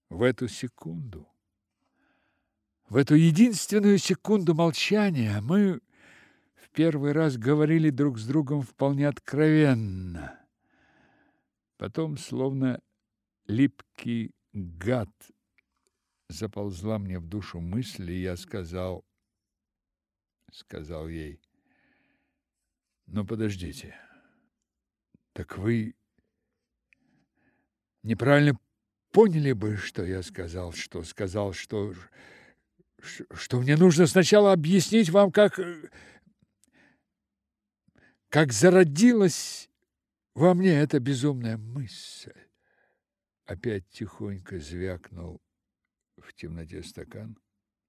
В эту секунду, в эту единственную секунду молчания мы в первый раз говорили друг с другом вполне откровенно. Потом, словно липкий гад, заползла мне в душу мысль, и я сказал ей: "Но подождите, так вы неправильно поняли бы, что я сказал, что мне нужно сначала объяснить вам, как зародилась во мне эта безумная мысль". Опять тихонько звякнул в темноте стакан,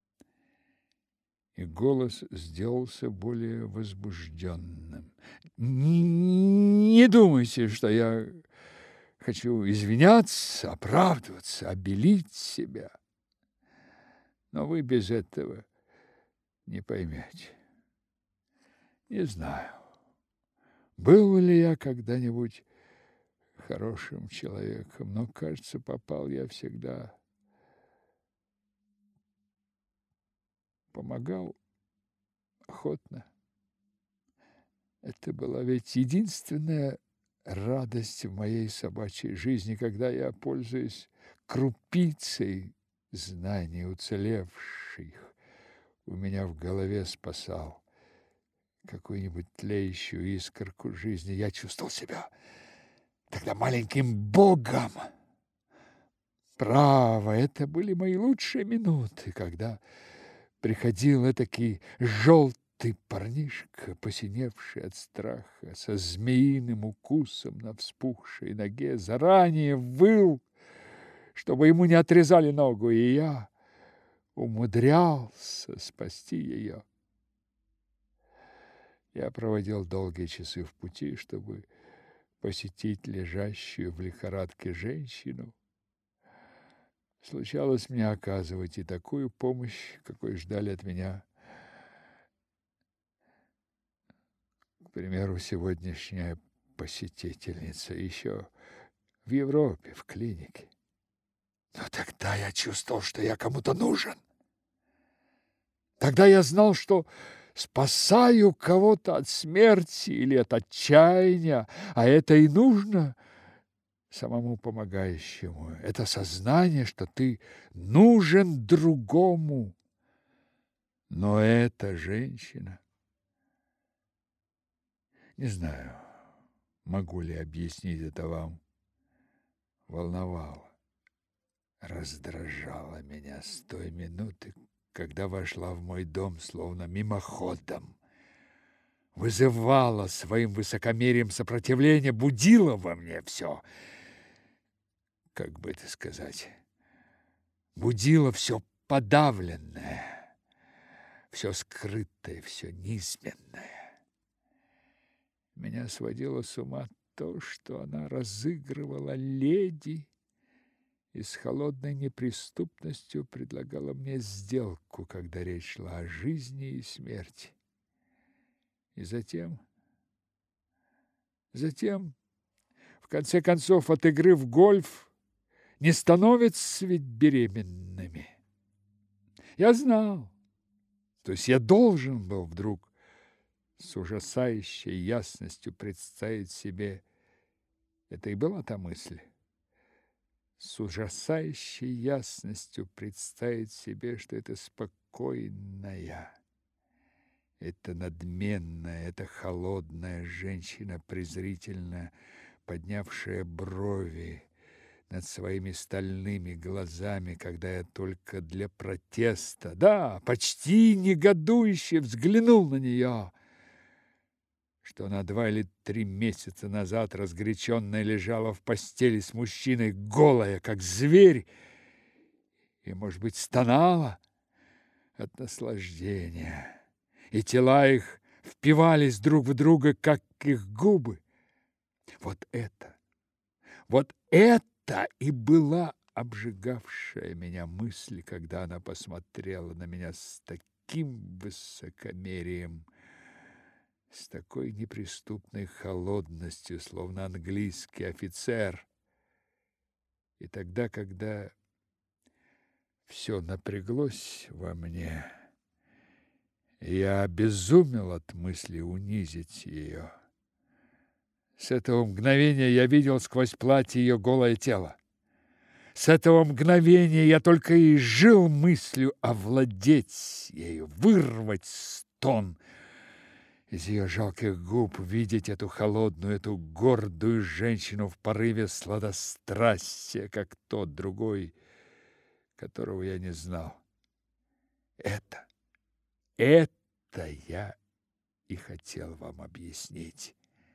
и голос сделался более возбужденным. Не думайте, что я хочу извиняться, оправдываться, обелить себя. Но вы без этого не поймете. Не знаю, был ли я когда-нибудь хорошим человеком, но, кажется, попал я всегда. Помогал охотно. Это была ведь единственная радость в моей собачьей жизни, когда я, пользуясь крупицей знаний уцелевших, у меня в голове спасал какую-нибудь тлеющую искорку жизни. Я чувствовал себя тогда маленьким богом. Право, это были мои лучшие минуты, когда приходил этакий желтый парнишка, посиневший от страха, со змеиным укусом на вспухшей ноге, заранее выл, чтобы ему не отрезали ногу, и я умудрялся спасти ее. Я проводил долгие часы в пути, чтобы посетить лежащую в лихорадке женщину. Случалось мне оказывать и такую помощь, какой ждали от меня, к примеру, сегодняшняя посетительница, еще в Европе, в клинике. Но тогда я чувствовал, что я кому-то нужен. Тогда я знал, что спасаю кого-то от смерти или от отчаяния, а это и нужно самому помогающему. Это сознание, что ты нужен другому. Но эта женщина, не знаю, могу ли объяснить это вам, волновала, раздражала меня с той минуты, когда вошла в мой дом словно мимоходом, вызывала своим высокомерием сопротивление, будила во мне все, как бы это сказать, будила все подавленное, все скрытое, все низменное. Меня сводило с ума то, что она разыгрывала леди и с холодной неприступностью предлагала мне сделку, когда речь шла о жизни и смерти. И затем, в конце концов, от игры в гольф не становятся ведь беременными. Я знал, то есть я должен был вдруг с ужасающей ясностью представить себе, это и была та мысль, с ужасающей ясностью представить себе, что это спокойная, это надменная, это холодная женщина, презрительно поднявшая брови над своими стальными глазами, когда я только для протеста, да, почти негодующе взглянул на нее, что она 2 или 3 месяца назад разгоряченная лежала в постели с мужчиной, голая, как зверь, и, может быть, стонала от наслаждения, и тела их впивались друг в друга, как их губы. Вот это и была обжигавшая меня мысль, когда она посмотрела на меня с таким высокомерием, с такой неприступной холодностью, словно английский офицер. И тогда, когда все напряглось во мне, и я обезумел от мысли унизить ее. С этого мгновения я видел сквозь платье ее голое тело. С этого мгновения я только и жил мыслью овладеть ею, вырвать стон из ее жалких губ, видеть эту холодную, эту гордую женщину в порыве сладострастия, как тот другой, которого я не знал. Это я и хотел вам объяснить.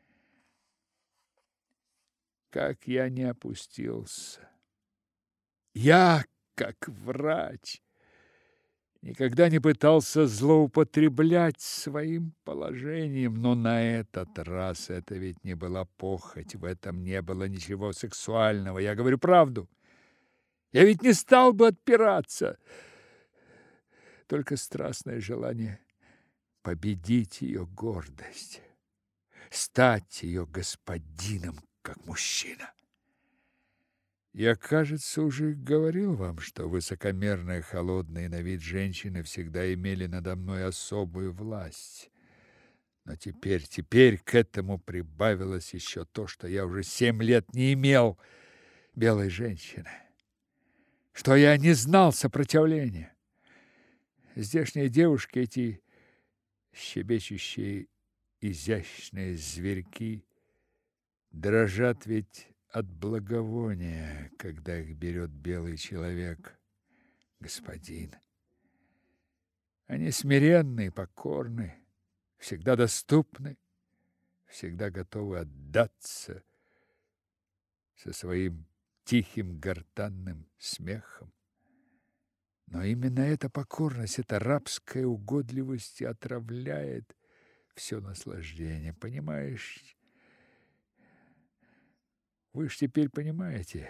Как я не опустился. Я, как врач, никогда не пытался злоупотреблять своим положением, но на этот раз это ведь не была похоть, в этом не было ничего сексуального. Я говорю правду. Я ведь не стал бы отпираться. Только страстное желание победить ее гордость, стать ее господином, как мужчина. Я, кажется, уже говорил вам, что высокомерные, холодные на вид женщины всегда имели надо мной особую власть. Но теперь к этому прибавилось еще то, что я уже 7 лет не имел белой женщины, что я не знал сопротивления. Здешние девушки, эти щебечущие, изящные зверьки, дрожат ведь от благовония, когда их берет белый человек, господин. Они смиренны, покорны, всегда доступны, всегда готовы отдаться со своим тихим гортанным смехом. Но именно эта покорность, эта рабская угодливость и отравляет все наслаждение, понимаешь? Вы ж теперь понимаете,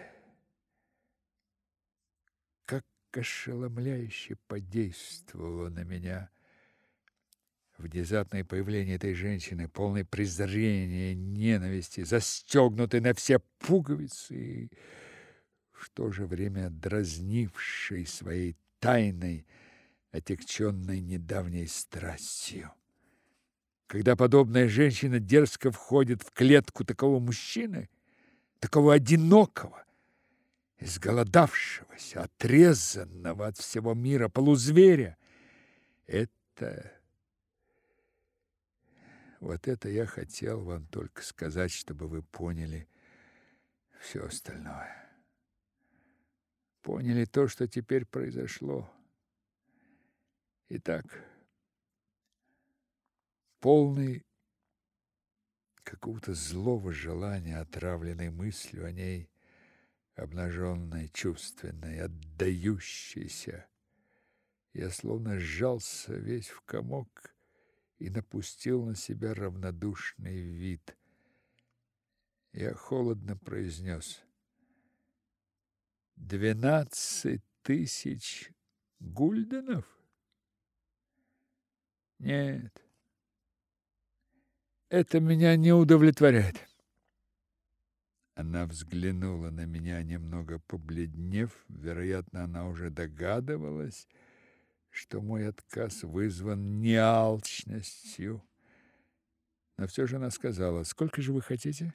как ошеломляюще подействовало на меня внезапное появление этой женщины, полной презрения, ненависти, застегнутой на все пуговицы и в то же время дразнившей своей тайной, отягченной недавней страстью. Когда подобная женщина дерзко входит в клетку такого мужчины, такого одинокого, изголодавшегося, отрезанного от всего мира полузверя, вот это я хотел вам только сказать, чтобы вы поняли все остальное. Поняли то, что теперь произошло. Итак, полный какого-то злого желания, отравленной мыслью о ней, обнаженной, чувственной, отдающейся, я словно сжался весь в комок и напустил на себя равнодушный вид. Я холодно произнес: 12 тысяч гульденов? Нет, это меня не удовлетворяет. Она взглянула на меня, немного побледнев. Вероятно, она уже догадывалась, что мой отказ вызван не алчностью. Но все же она сказала: «Сколько же вы хотите?»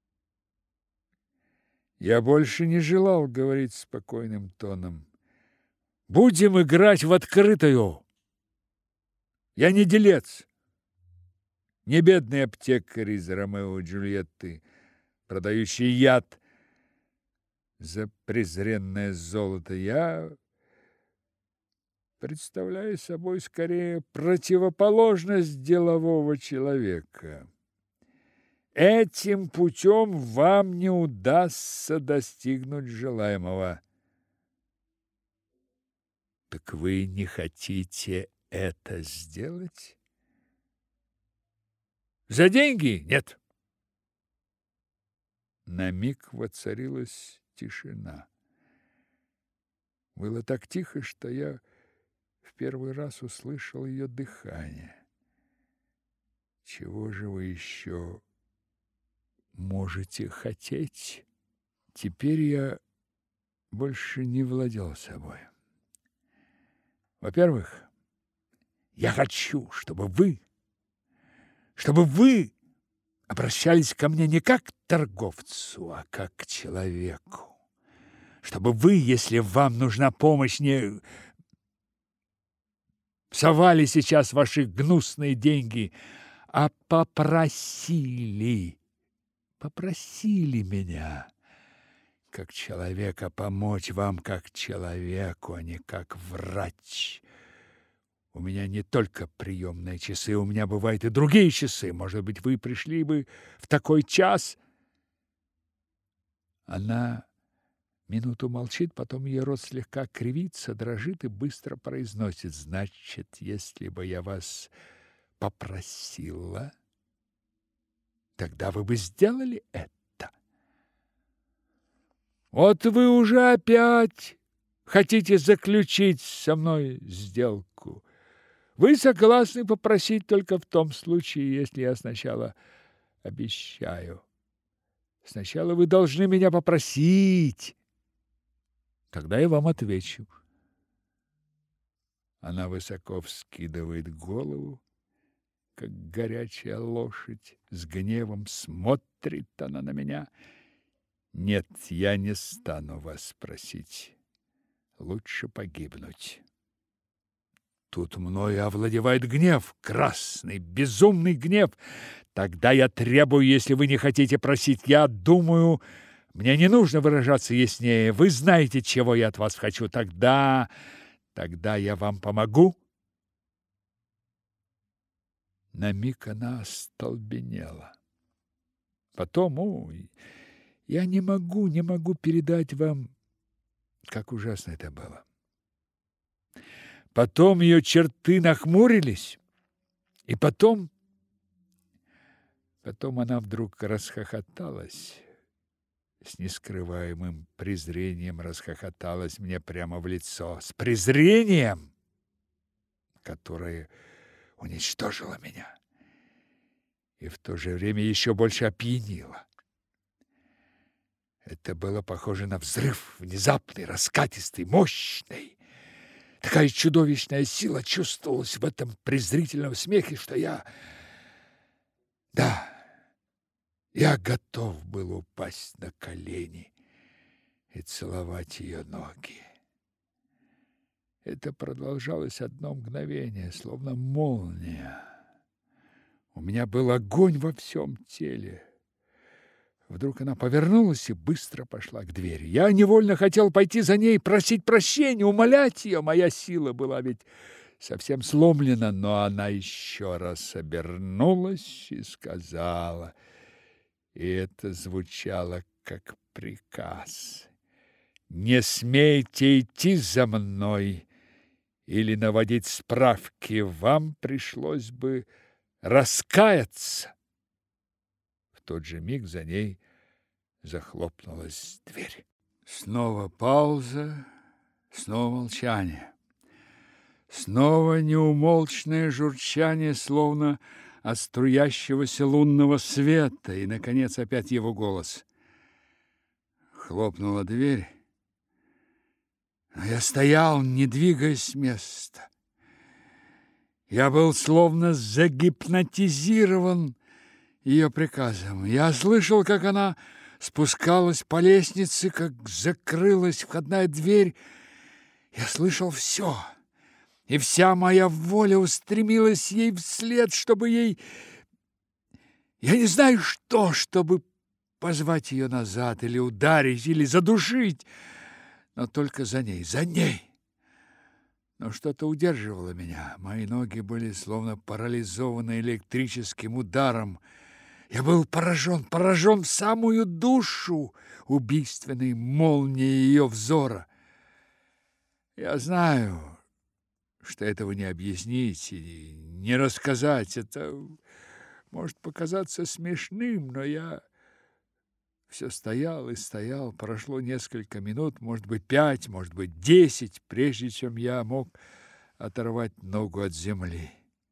Я больше не желал говорить спокойным тоном. «Будем играть в открытую. Я не делец, не бедный аптекарь из Ромео и Джульетты, продающий яд за презренное золото. Я представляю собой скорее противоположность делового человека. Этим путем вам не удастся достигнуть желаемого». «Так вы не хотите это сделать?» «За деньги? Нет». На миг воцарилась тишина. Было так тихо, что я в первый раз услышал ее дыхание. «Чего же вы еще можете хотеть?» Теперь я больше не владел собой. Во-первых, я хочу, чтобы вы обращались ко мне не как к торговцу, а как к человеку. Чтобы вы, если вам нужна помощь, не совали сейчас ваши гнусные деньги, а попросили меня, как человека, помочь вам как человеку, а не как врач. У меня не только приемные часы, у меня бывают и другие часы. Может быть, вы пришли бы в такой час? Она минуту молчит, потом ее рот слегка кривится, дрожит и быстро произносит: значит, если бы я вас попросила, тогда вы бы сделали это. Вот вы уже опять хотите заключить со мной сделку. Вы согласны попросить только в том случае, если я сначала обещаю. Сначала вы должны меня попросить. Тогда я вам отвечу. Она высоко вскидывает голову, как горячая лошадь. С гневом смотрит она на меня. Нет, я не стану вас просить. Лучше погибнуть. Тут мною овладевает гнев, красный, безумный гнев. Тогда я требую, если вы не хотите просить, я думаю, мне не нужно выражаться яснее. Вы знаете, чего я от вас хочу. Тогда я вам помогу. На миг она остолбенела. Потом, я не могу передать вам, как ужасно это было. Потом ее черты нахмурились, и потом она вдруг расхохоталась. С нескрываемым презрением расхохоталась мне прямо в лицо. С презрением, которое уничтожило меня и в то же время еще больше опьянило. Это было похоже на взрыв, внезапный, раскатистый, мощный. Такая чудовищная сила чувствовалась в этом презрительном смехе, что я готов был упасть на колени и целовать ее ноги. Это продолжалось одно мгновение, словно молния. У меня был огонь во всем теле. Вдруг она повернулась и быстро пошла к двери. Я невольно хотел пойти за ней, просить прощения, умолять ее. Моя сила была ведь совсем сломлена, но она еще раз обернулась и сказала, и это звучало как приказ: «Не смейте идти за мной или наводить справки, вам пришлось бы раскаяться». В тот же миг за ней захлопнулась дверь. Снова пауза, снова молчание. Снова неумолчное журчание, словно от струящегося лунного света, и, наконец, опять его голос. Хлопнула дверь, но я стоял, не двигаясь с места. Я был словно загипнотизирован ее приказом. Я слышал, как она спускалась по лестнице, как закрылась входная дверь. Я слышал все, и вся моя воля устремилась ей вслед, чтобы ей... Я не знаю что, чтобы позвать ее назад, или ударить, или задушить, но только за ней. Но что-то удерживало меня. Мои ноги были словно парализованы электрическим ударом. Я был поражен в самую душу убийственной молнией ее взора. Я знаю, что этого не объяснить и не рассказать. Это может показаться смешным, но я все стоял и стоял. Прошло несколько минут, может быть, 5, может быть, 10, прежде чем я мог оторвать ногу от земли.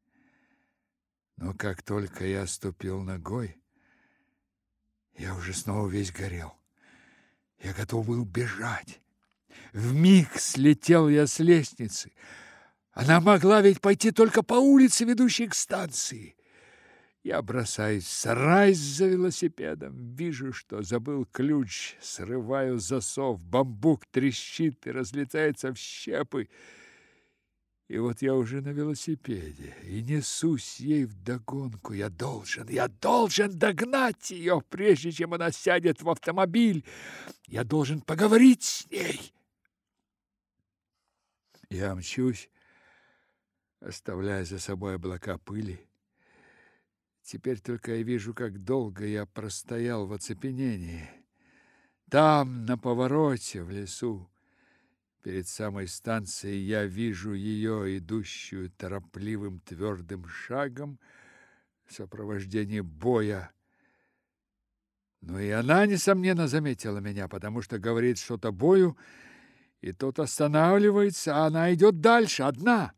Но как только я ступил ногой, я уже снова весь горел. Я готов был бежать. Вмиг слетел я с лестницы. Она могла ведь пойти только по улице, ведущей к станции. Я бросаюсь в сарай за велосипедом, вижу, что забыл ключ, срываю засов, бамбук трещит и разлетается в щепы. И вот я уже на велосипеде и несусь ей вдогонку. Я должен догнать ее, прежде чем она сядет в автомобиль. Я должен поговорить с ней. Я мчусь, оставляя за собой облака пыли. Теперь только я вижу, как долго я простоял в оцепенении. Там, на повороте в лесу, перед самой станцией, я вижу ее, идущую торопливым твердым шагом в сопровождении Боя. Но и она, несомненно, заметила меня, потому что говорит что-то Бою, и тот останавливается, а она идет дальше, одна.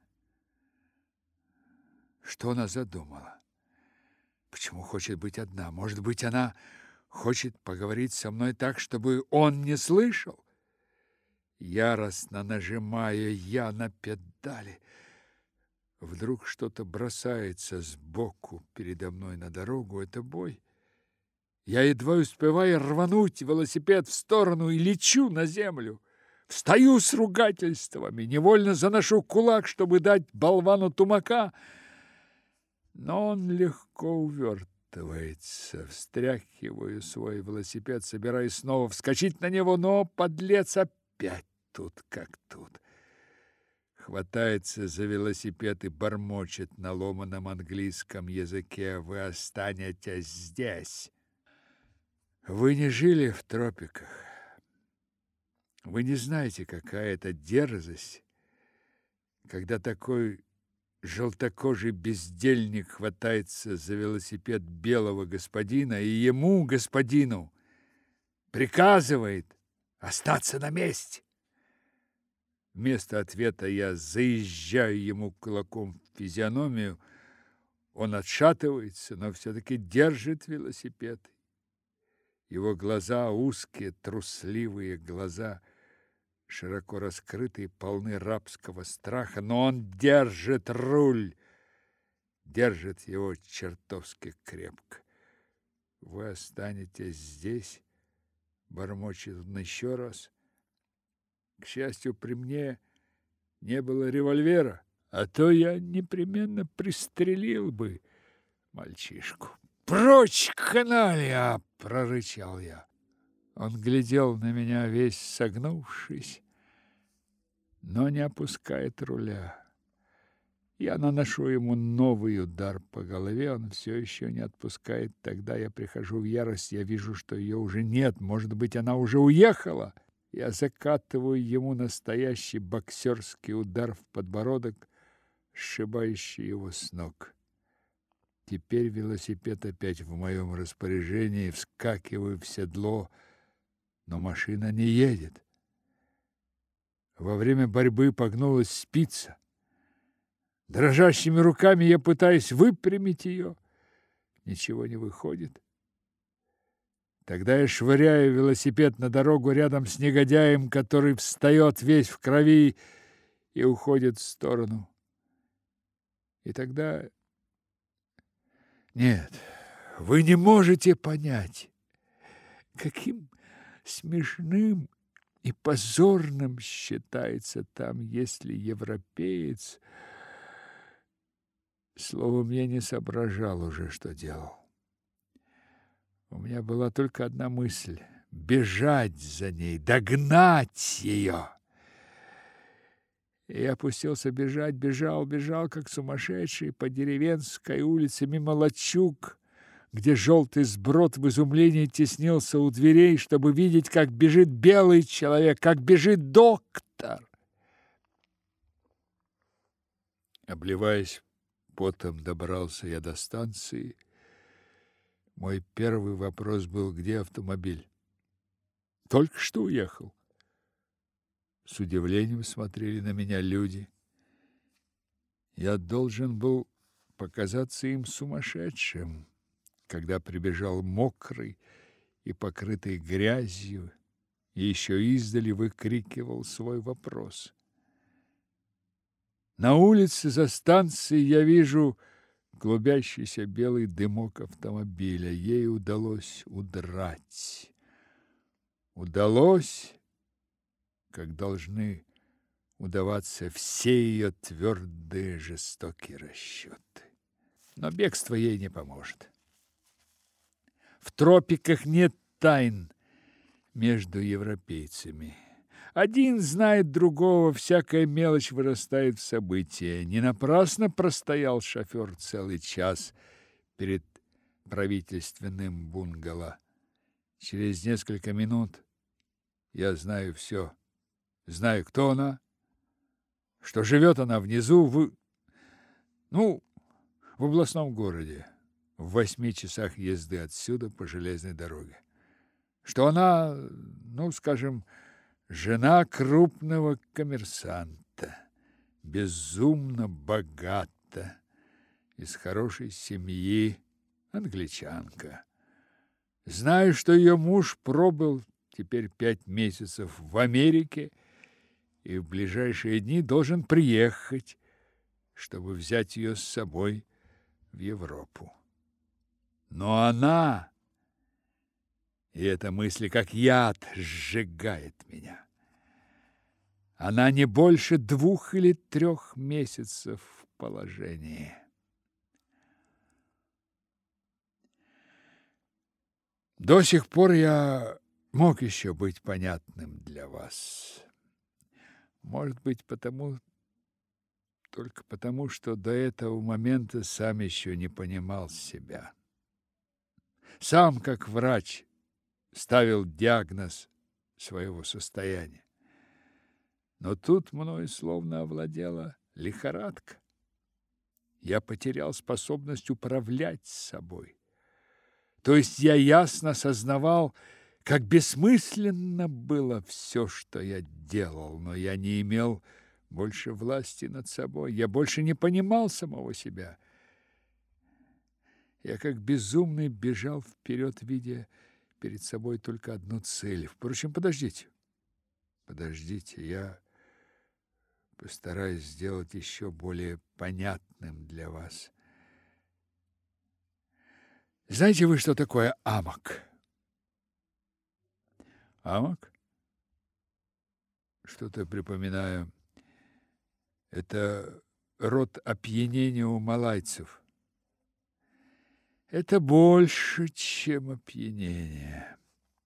Что она задумала? Почему хочет быть одна? Может быть, она хочет поговорить со мной так, чтобы он не слышал? Яростно нажимаю я на педали. Вдруг что-то бросается сбоку передо мной на дорогу. Это Бой. Я едва успеваю рвануть велосипед в сторону и лечу на землю. Встаю с ругательствами, невольно заношу кулак, чтобы дать болвану тумака, но он легко увертывается. Встряхиваю свой велосипед, собираюсь снова вскочить на него, но подлец опять тут как тут. Хватается за велосипед и бормочет на ломаном английском языке: «Вы останетесь здесь. Вы не жили в тропиках. Вы не знаете, какая это дерзость, когда такой желтокожий бездельник хватается за велосипед белого господина и ему, господину, приказывает остаться на месте». Вместо ответа я заезжаю ему кулаком в физиономию. Он отшатывается, но все-таки держит велосипед. Его глаза, узкие, трусливые глаза, широко раскрытые, полны рабского страха, но он держит руль, держит его чертовски крепко. «Вы останетесь здесь», — бормочет он еще раз. К счастью, при мне не было револьвера, а то я непременно пристрелил бы мальчишку. «Прочь, каналья!» — прорычал я. Он глядел на меня, весь согнувшись, но не опускает руля. Я наношу ему новый удар по голове, он все еще не отпускает. Тогда я прихожу в ярость, я вижу, что ее уже нет, может быть, она уже уехала. Я закатываю ему настоящий боксерский удар в подбородок, сшибающий его с ног. Теперь велосипед опять в моем распоряжении, вскакиваю в седло, но машина не едет. Во время борьбы погнулась спица. Дрожащими руками я пытаюсь выпрямить ее. Ничего не выходит. Тогда я швыряю велосипед на дорогу рядом с негодяем, который встает весь в крови и уходит в сторону. И тогда... Нет, вы не можете понять, каким смешным и позорным считается там, если европеец... Словом, я не соображал уже, что делал. У меня была только одна мысль — бежать за ней, догнать ее. И я опустился бежать, бежал, как сумасшедший по деревенской улице мимо лачуг, где желтый сброд в изумлении теснился у дверей, чтобы видеть, как бежит белый человек, как бежит доктор. Обливаясь потом, добрался я до станции. Мой первый вопрос был: где автомобиль? Только что уехал. С удивлением смотрели на меня люди. Я должен был показаться им сумасшедшим, когда прибежал мокрый и покрытый грязью, и еще издали выкрикивал свой вопрос. На улице за станцией я вижу клубящийся белый дымок автомобиля. Ей удалось удрать. Удалось, как должны удаваться все ее твердые жестокие расчеты. Но бегство ей не поможет. В тропиках нет тайн между европейцами. Один знает другого, всякая мелочь вырастает в событие. Не напрасно простоял шофер целый час перед правительственным бунгало. Через несколько минут я знаю все. Знаю, кто она, что живет она внизу, в областном городе, в 8 часах езды отсюда по железной дороге. Что она, скажем, жена крупного коммерсанта, безумно богата, из хорошей семьи, англичанка. Знаю, что ее муж пробыл теперь 5 месяцев в Америке и в ближайшие дни должен приехать, чтобы взять ее с собой в Европу. Но она, и эта мысль, как яд, сжигает меня. Она не больше 2 или 3 месяцев в положении. До сих пор я мог еще быть понятным для вас. Может быть, только потому, что до этого момента сам еще не понимал себя. Сам, как врач, ставил диагноз своего состояния. Но тут мною словно овладела лихорадка. Я потерял способность управлять собой. То есть я ясно сознавал, как бессмысленно было все, что я делал, но я не имел больше власти над собой. Я больше не понимал самого себя. Я как безумный бежал вперед, видя перед собой только одну цель. Впрочем, подождите, я постараюсь сделать еще более понятным для вас. Знаете вы, что такое амок? Амок? Что-то припоминаю. Это род опьянения у малайцев. Это больше, чем опьянение.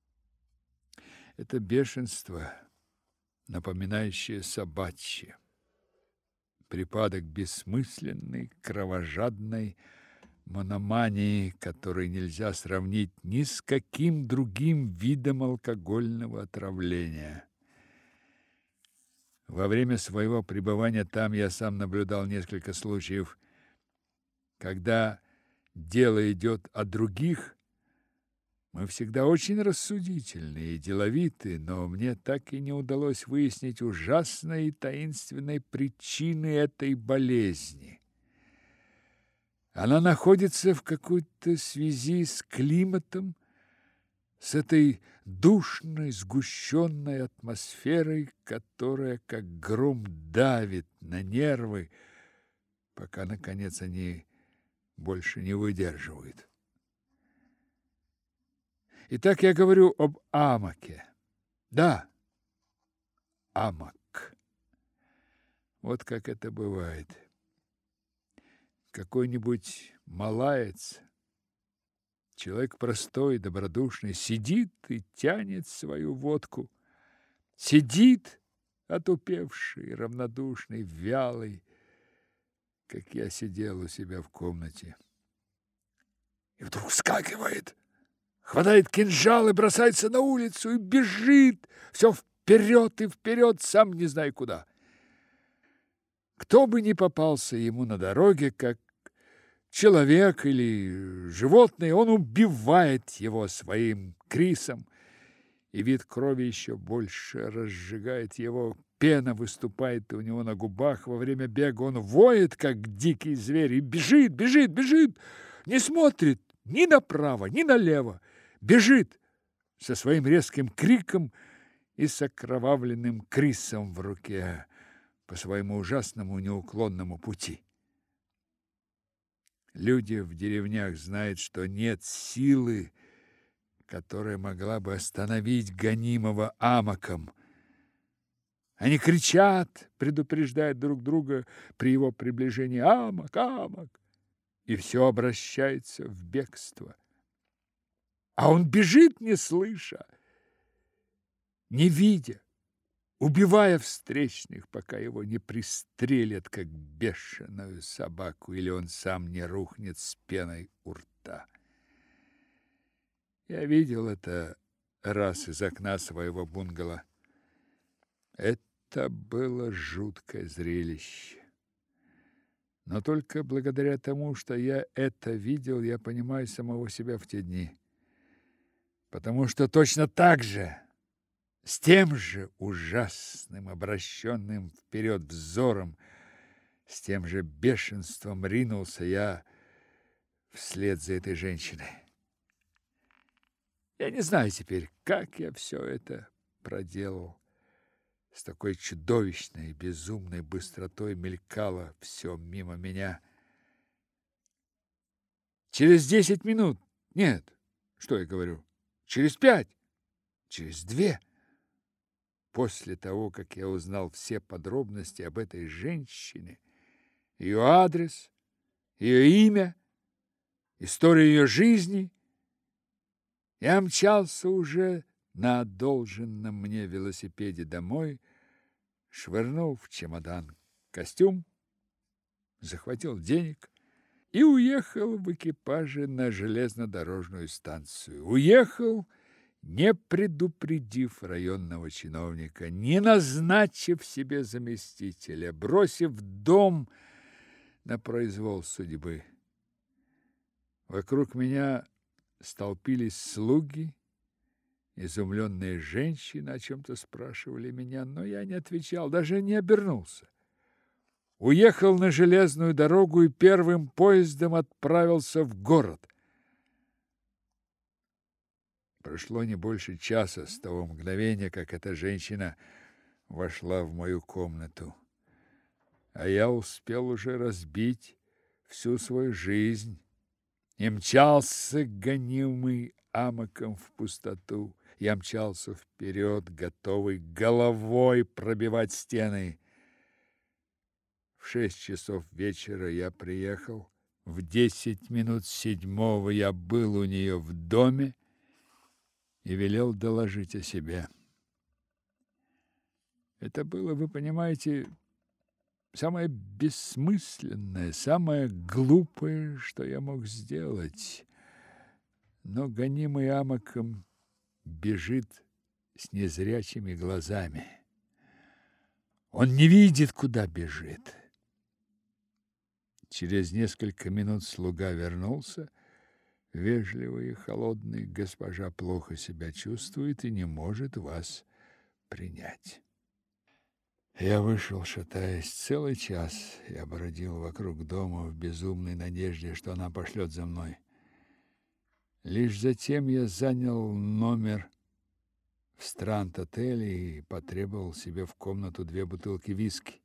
Это бешенство, напоминающее собачье. Припадок бессмысленной, кровожадной мономании, который нельзя сравнить ни с каким другим видом алкогольного отравления. Во время своего пребывания там я сам наблюдал несколько случаев, когда дело идет о других. Мы всегда очень рассудительны и деловиты, но мне так и не удалось выяснить ужасной и таинственной причины этой болезни. Она находится в какой-то связи с климатом, с этой душной, сгущенной атмосферой, которая, как гром, давит на нервы, пока, наконец, они больше не выдерживают. Итак, я говорю об амоке. Да, амок. Вот как это бывает. Какой-нибудь малаец, человек простой, добродушный, сидит и тянет свою водку. Сидит, отупевший, равнодушный, вялый, как я сидел у себя в комнате. И вдруг вскакивает, хватает кинжал и бросается на улицу, и бежит, все вперед и вперед, сам не знаю куда. Кто бы ни попался ему на дороге, как человек или животное, он убивает его своим крисом, и вид крови еще больше разжигает его. Пена выступает у него на губах. Во время бега он воет, как дикий зверь, и бежит, не смотрит ни направо, ни налево. Бежит со своим резким криком и с окровавленным крисом в руке. по своему ужасному неуклонному пути. Люди в деревнях знают, что нет силы, которая могла бы остановить гонимого амоком. Они кричат, предупреждают друг друга при его приближении: «Амок, амок!» И все обращается в бегство. А он бежит, не слыша, не видя, убивая встречных, пока его не пристрелят, как бешеную собаку, или он сам не рухнет с пеной у рта. Я видел это раз из окна своего бунгало. Это было жуткое зрелище. Но только благодаря тому, что я это видел, я понимаю самого себя в те дни. Потому что точно так же, с тем же ужасным, обращенным вперед взором, с тем же бешенством ринулся я вслед за этой женщиной. Я не знаю теперь, как я все это проделал. С такой чудовищной, безумной быстротой мелькало все мимо меня. Через 10 минут, нет, что я говорю, через 5, через 2, после того, как я узнал все подробности об этой женщине, ее адрес, ее имя, историю ее жизни, я мчался уже на одолженном мне велосипеде домой, швырнул в чемодан костюм, захватил денег и уехал в экипаже на железнодорожную станцию. Уехал, не предупредив районного чиновника, не назначив себе заместителя, бросив дом на произвол судьбы. Вокруг меня столпились слуги, изумленные женщины о чем-то спрашивали меня, но я не отвечал, даже не обернулся. Уехал на железную дорогу и первым поездом отправился в город. Прошло не больше часа с того мгновения, как эта женщина вошла в мою комнату, а я успел уже разбить всю свою жизнь и мчался, гонимый амоком, в пустоту. Я мчался вперед, готовый головой пробивать стены. В 6 часов вечера я приехал. В 10 минут 7 я был у нее в доме и велел доложить о себе. Это было, вы понимаете, самое бессмысленное, самое глупое, что я мог сделать. Но гонимый амоком бежит с незрячими глазами. Он не видит, куда бежит. Через несколько минут слуга вернулся, вежливый и холодный: «Госпожа плохо себя чувствует и не может вас принять». Я вышел, шатаясь, целый час. Я бродил вокруг дома в безумной надежде, что она пошлет за мной. Лишь затем я занял номер в Странт-отеле и потребовал себе в комнату 2 бутылки виски.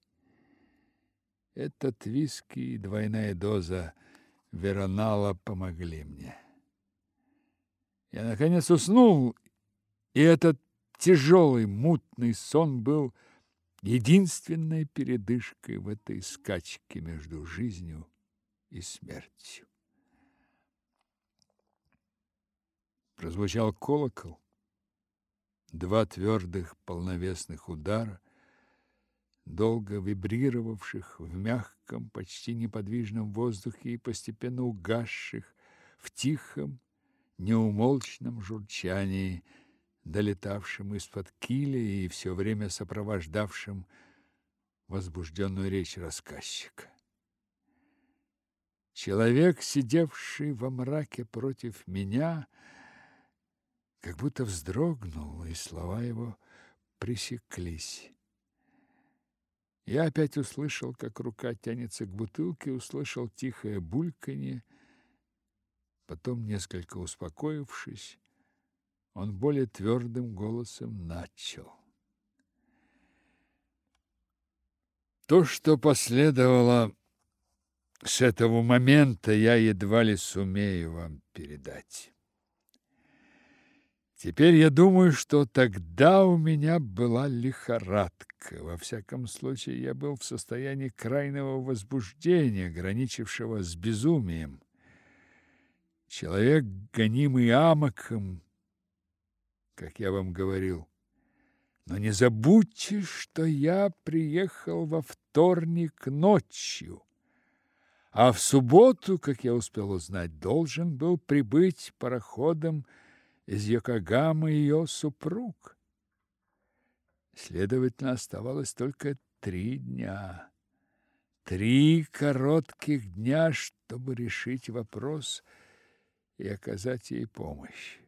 Этот виски и двойная доза веронала помогли мне. Я, наконец, уснул, и этот тяжелый, мутный сон был единственной передышкой в этой скачке между жизнью и смертью. Прозвучал колокол. 2 твердых полновесных удара, долго вибрировавших в мягком, почти неподвижном воздухе и постепенно угасших в тихом, неумолчном журчании, долетавшем из-под киля и все время сопровождавшем возбужденную речь рассказчика. Человек, сидевший во мраке против меня, как будто вздрогнул, и слова его пресеклись. Я опять услышал, как рука тянется к бутылке, услышал тихое бульканье. Потом, несколько успокоившись, он более твердым голосом начал: То, что последовало с этого момента, я едва ли сумею вам передать. Теперь я думаю, что тогда у меня была лихорадка. Во всяком случае, я был в состоянии крайнего возбуждения, граничившего с безумием. Человек, гонимый амоком, как я вам говорил. Но не забудьте, что я приехал во вторник ночью, а в субботу, как я успел узнать, должен был прибыть пароходом из Йокогамы ее супруг. Следовательно, оставалось только 3 дня. 3 коротких дня, чтобы решить вопрос и оказать ей помощь.